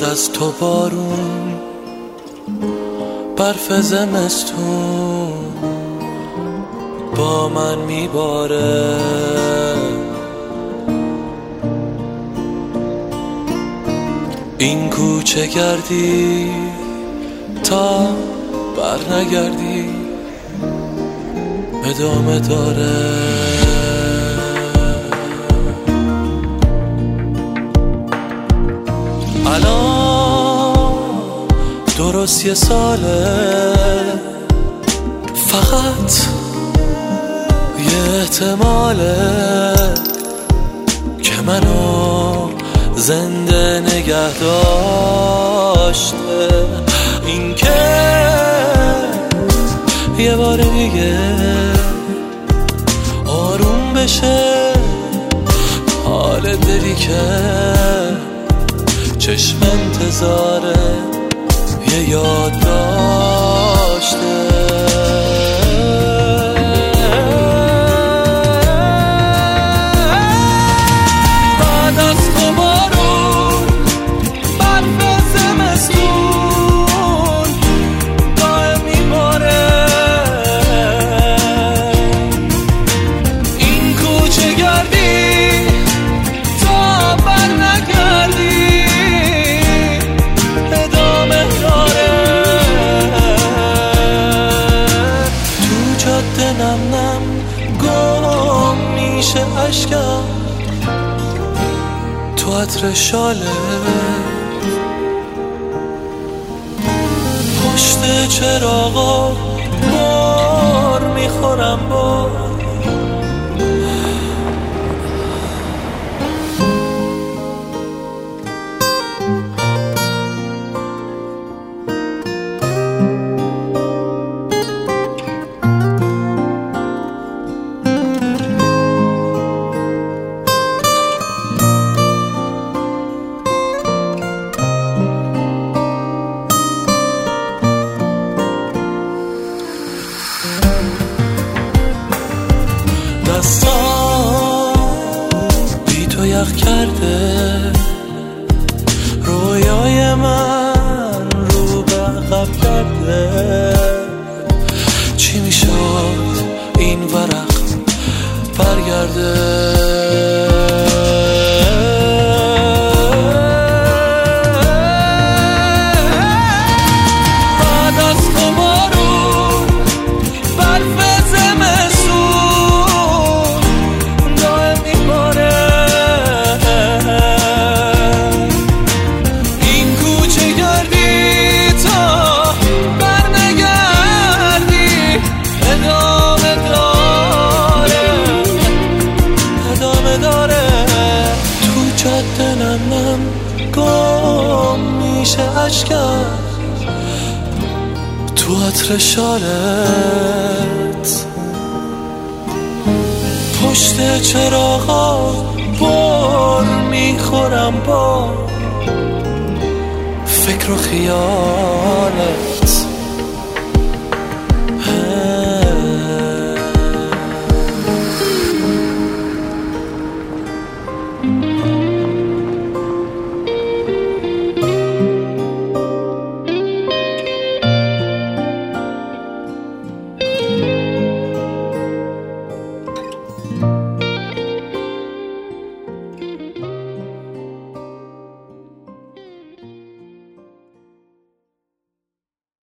بعد از تو بارون، برف زمستون با من میباره. این کوچه گردی تا بر نگردی ادامه داره. الان درست 1 ساله، فقط یه احتماله که منو زنده نگه داشته. این که یه بار دیگه آروم بشه حال دلی که چشم انتظاره یه یاد داشته. بعد از تو بارون، برف زمستون دائم میباره. این کوچه گردی تا بر نگردی ادامه داره. تو جاده نم نم گم میشه اشکم، تو عطر شاله پشت چراغا بار میخورم با. دستان بی تو یخ کرده، رویای من رو به عقب کرده. چی میشد این ورق برگرده؟ دلم گم میشه اشکم تو عطر شالت، پشت چراغا بار میخورم با فکر و خیالت.